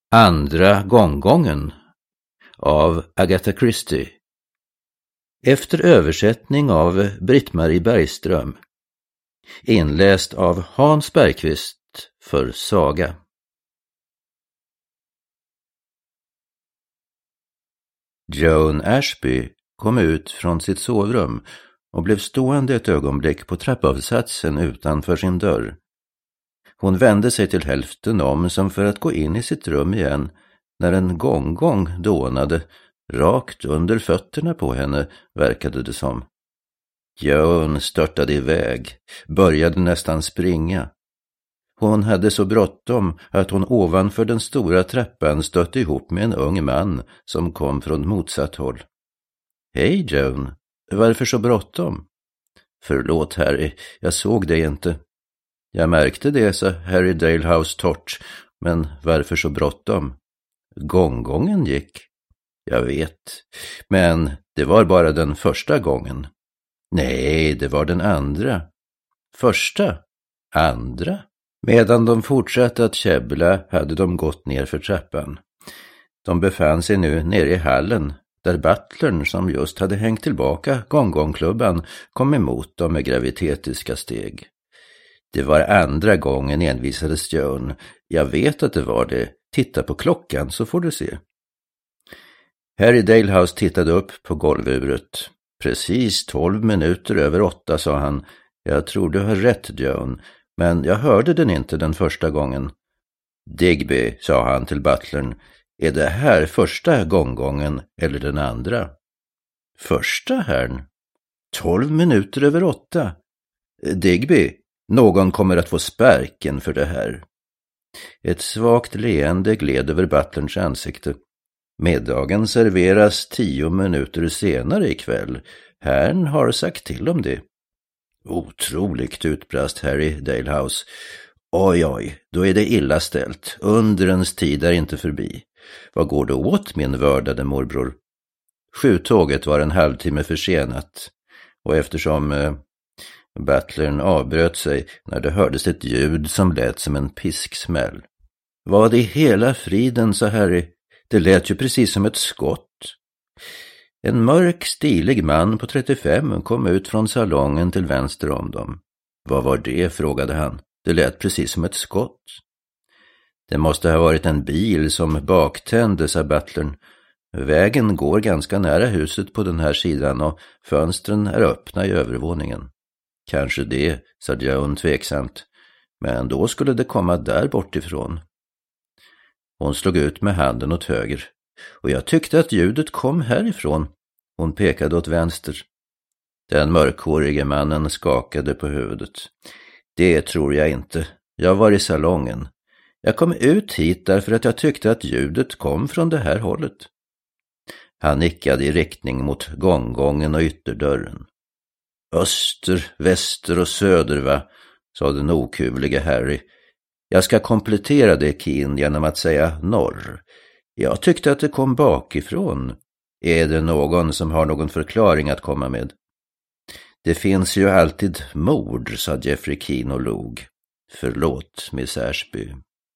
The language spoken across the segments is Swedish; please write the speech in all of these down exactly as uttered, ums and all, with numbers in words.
Andra gånggången av Agatha Christie. Efter översättning av Britt-Marie Bergström. Inläst av Hans Bergqvist för Saga. Joan Ashby kom ut från sitt sovrum och blev stående ett ögonblick på trappavsatsen utanför sin dörr. Hon vände sig till hälften om som för att gå in i sitt rum igen när en gånggång dånade rakt under fötterna på henne, verkade det som. Joan störtade iväg, började nästan springa. Hon hade så bråttom att hon ovanför den stora trappan stötte ihop med en ung man som kom från motsatt håll. Hej Joan, varför så bråttom? Förlåt Harry, jag såg dig inte. Jag märkte det, sa Harry Dalehouse torrt, men varför så bråttom? Gånggången gick. Jag vet, men det var bara den första gången. Nej, det var den andra. Första? Andra? Medan de fortsatte att käbbla hade de gått ner för trappan. De befann sig nu nere i hallen, där butlern som just hade hängt tillbaka gånggångklubban kom emot dem med gravitetiska steg. Det var andra gången, envisades Joan. Jag vet att det var det. Titta på klockan så får du se. Harry Dalehouse tittade upp på golvuret. Precis tolv minuter över åtta, sa han. Jag tror du har rätt, Joan, men jag hörde den inte den första gången. Digby, sa han till butlern, är det här första gånggången eller den andra? Första, herrn. Tolv minuter över åtta. Digby, någon kommer att få sparken för det här. Ett svagt leende gled över butlerns ansikte. Middagen serveras tio minuter senare ikväll. Herrn har sagt till om det. Otroligt, utbrast Harry Dalehouse. Oj, oj, då är det illa ställt. Undrens tid är inte förbi. Vad går det åt, min vördade morbror? Sjutåget var en halvtimme försenat. Och eftersom eh, butlern avbröt sig när det hördes ett ljud som lät som en pisksmäll. Vad i hela friden, sa Harry. Det lät ju precis som ett skott. En mörk, stilig man på trettiofem kom ut från salongen till vänster om dem. Vad var det, frågade han. Det lät precis som ett skott. Det måste ha varit en bil som baktände, sa butlern. Vägen går ganska nära huset på den här sidan och fönstren är öppna i övervåningen. Kanske det, sa Joan tveksamt. Men då skulle det komma där bortifrån. Hon slog ut med handen åt höger. Och jag tyckte att ljudet kom härifrån. Hon pekade åt vänster. Den mörkhårige mannen skakade på huvudet. Det tror jag inte. Jag var i salongen. Jag kom ut hit därför att jag tyckte att ljudet kom från det här hållet. Han nickade i riktning mot gånggången och ytterdörren. Öster, väster och söder, va? Sa den okuvliga Harry. Jag ska komplettera det, Keen, genom att säga norr. Jag tyckte att det kom bakifrån. Är det någon som har någon förklaring att komma med? Det finns ju alltid mord, sa Geoffrey Keen och log. Förlåt, Miss Ashby.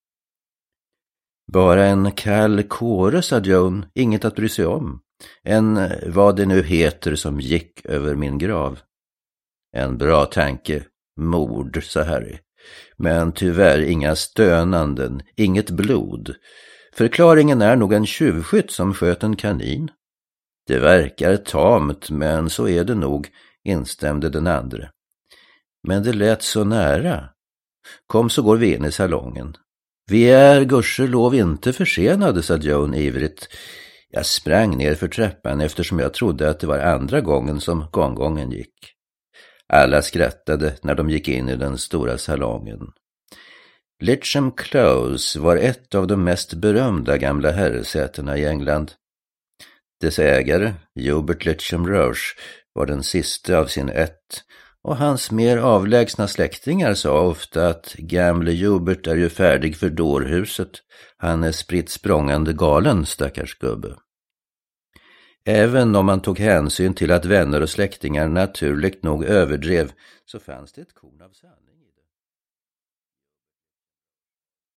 Bara en kall kåre, sa Joan, inget att bry sig om. En vad det nu heter som gick över min grav. En bra tanke, mord, sa Harry. Men tyvärr inga stönanden, inget blod. Förklaringen är nog en tjuvskytt som sköt en kanin. Det verkar tamt, men så är det nog, instämde den andra. Men det lät så nära. Kom så går vi in i salongen. Vi är gudskelov inte försenade, sa Joan ivrigt. Jag sprang ner för trappan eftersom jag trodde att det var andra gången som gånggången gick. Alla skrattade när de gick in i den stora salongen. Litcham Close var ett av de mest berömda gamla herresätena i England. Dess ägare, Hubert Litcham Roche, var den sista av sin ett, och hans mer avlägsna släktingar sa ofta att gamle Hubert är ju färdig för dårhuset. Han är spritt språngande galen, stackars gubbe. Även om man tog hänsyn till att vänner och släktingar naturligt nog överdrev, så fanns det ett korn av sanning.